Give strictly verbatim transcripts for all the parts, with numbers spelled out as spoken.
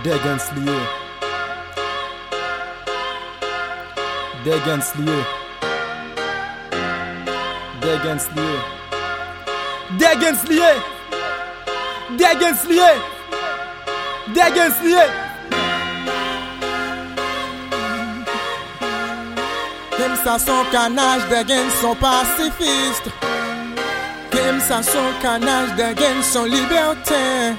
Degens liye Degens liye Degens liye Degens liye Degens liye Degens liye Comme ça son canage, Degens sont pacifistes. Comme ça son canage, Degens sont libertaires.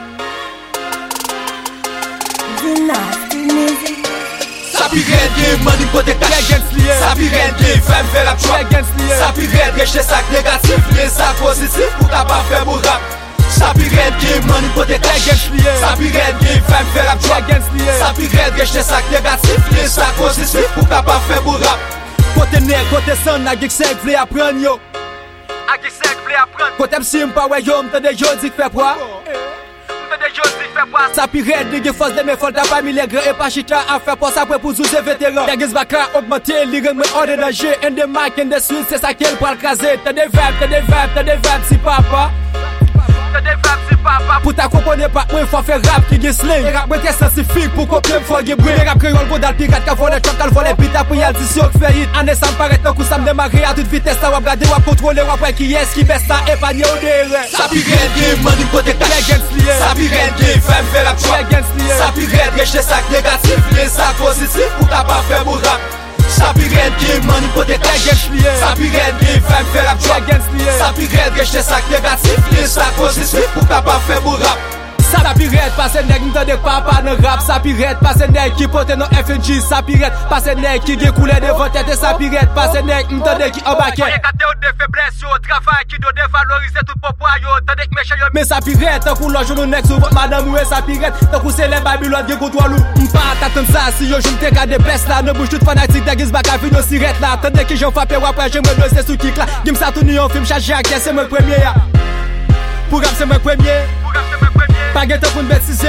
Sapi red gen mani kote kash Sapi red gen fem fe rap chwak Sapi red reche sak negatif Le sak positif pou ka pa fe mou rap Sapi red gen mani kote kash Sapi red gen fem fe rap chwak Sapi red reche sak negatif Le sak positif pou ka pa fe mou rap Kote nek, kote san, agik sek vle apren yo Agik sek vle apren Kote msim pa we yo, mtade yo dik fe pwa Mtade yo dik fe pwa Sapi red li ge fos de me fol ta pa mi legre E pa chita an fe pos apre pou zouze veteran Degens baka augmente, li ren me orde nage En de mak, en de suite, se sa kel pral kaze Tade veb, tade veb, tade veb si papa Tade veb si papa Pou ta kompone pa mwen fwa fe rap ki ge sling E rap mwen te sensifik pou kopye m fwa ge brin E rap kreyol go dal pirat ka vole chok kal vole pita Pou yal disi yo k fe hit Ane san paret nan kou sam demare a tout vites Ta wap gade wap kontrole wap wè ki yes ki besta E pa nye ou de re Sapi red gen mani kote kash Degens liye Sapi red gen fem fe rap chwak Degens liye Sapi red reche sak negatif Le sak positif pou ka pa fe mou rap Sapi red gen mani kote kash Degens liye Sapi red gen fem fe rap chwak Degens liye Sapi red reche sak negatif Le sak positif pou ka pa fe mou rap Sapi red pase nek mtande papa nan rap Sapi red pase nek ki pote nan F N G Sapi red pase nek ki ge koule devan tete Sapi red pase nek mtande ki ambake Oye kate ou de febles yo Travay ki do devalorize tout popwa yo Tande k meche yo Me sapi red tan kou loj nou nek sou vot madame ou e Sapi red tan kou se le Babylon ge koutwa lou Mpa atatem sa si yo joun te ka de bes la Ne bouj tout fanatik Degens baka vino siret la Tande ki jen fape wapre jen me dose sou kik la Gim sa tou ni yon film chaje akye se mwen premye ya Pou rap se mwen premye Page te pou n'betize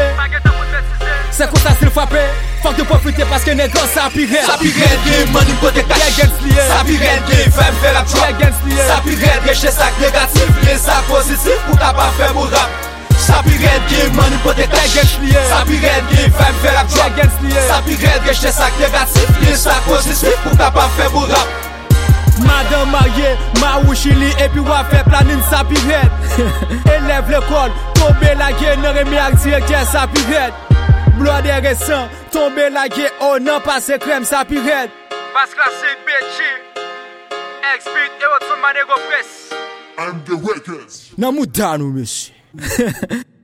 Se kou sa sil fwape Fok de profite paske negos sapi red Sapi red gen mani kote kash Degens liye Sapi red gen fem fe rap chwak Degens liye Sapi red reche sak negatif Le sak positif pou ka pa fe mou rap Sapi red gen mani kote kash Degens liye Sapi red gen fem fe rap chwak Degens liye Sapi red reche sak negatif Le sak positif pou ka pa fe mou rap Madame marié, ma ou chili et puis wap fait planning sapi red Élève l'école, tombe la guerre, ne remet ak directeur sapi red Blois des récents, tombe la guerre, oh non passe crème sapi red Bass classique, B G X-Beat et autres manego press I'm the Records. Nan mou dan ou monsieur